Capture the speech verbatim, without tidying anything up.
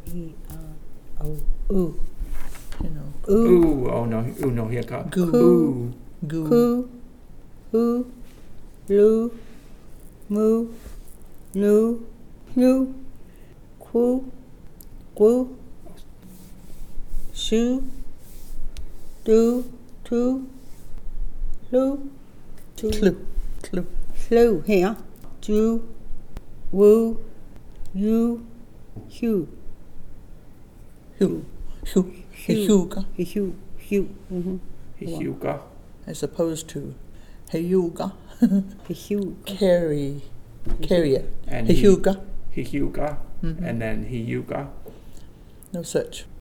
E, uh, oh, ooh. You know. Ooh. Ooh, oh no, ooh no, here comes. Goo. Ooh. Goo. Coo. Ooh. Loo. Moo. Noo. New. Quoo. Quoo. Shoo. Do. Two. Loo. Two. Clue. Clue. Flew her. Do. Woo. You. Hugh. Hugh. Hugh. Hugh. Heyuga. Hugh. Hugh. Mm-hmm. Heyuga. As opposed to Heyuga. Hugh. Carry. Carrier. And he- Heyuga. Heyuga. Mhm. And then Heyuga. No such.